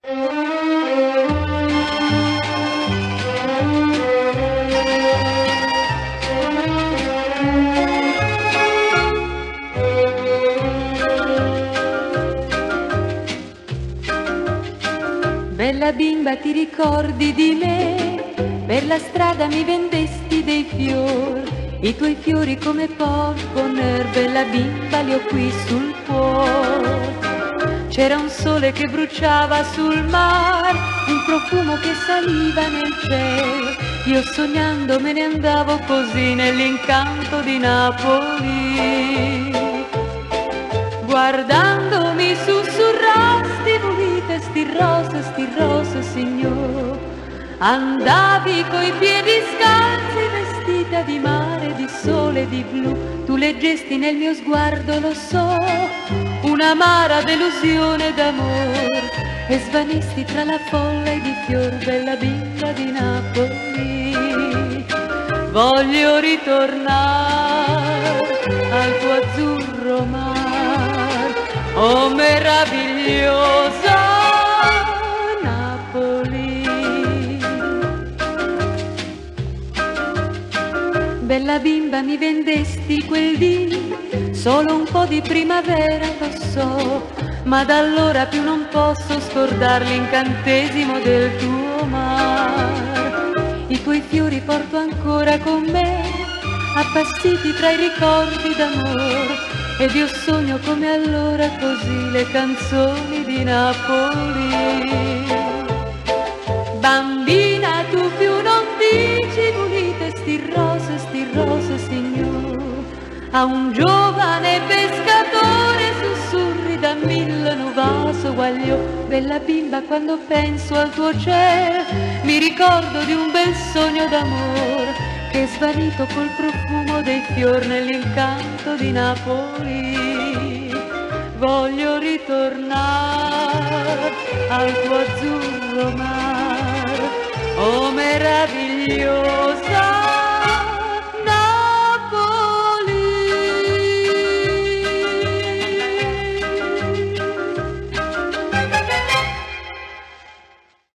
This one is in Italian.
Bella bimba, ti ricordi di me? Per la strada mi vendesti dei fiori, i tuoi fiori come porco nero, bella bimba, li ho qui sul cuore. C'era un sole che bruciava sul mare, un profumo che saliva nel cielo, io sognando me ne andavo così nell'incanto di Napoli. Guardando mi sussurrasti, volite sti rose, signor. Andavi coi piedi scalzi, vestita di mare, di sole, di blu. Tu leggesti nel mio sguardo, lo so, un'amara delusione d'amor, e svanisti tra la folla di fior, bella bimba di Napoli. Voglio ritornare al tuo azzurro mar, oh meravigliosa Napoli. Bella bimba, mi vendesti quel dì solo un po' di primavera, lo so, ma da allora più non posso scordar l'incantesimo del tuo mar. I tuoi fiori porto ancora con me, appassiti tra i ricordi d'amore, ed io sogno come allora così le canzoni di Napoli. Bambina, tu più non dici, volite sti rose, signor. A un giovane pescatore sussurri da mille nuvaso guagliò. Bella bimba, quando penso al tuo cielo, mi ricordo di un bel sogno d'amore che è svanito col profumo dei fior nell'incanto di Napoli. Voglio ritornare al tuo azzurro mar, oh meravigliosa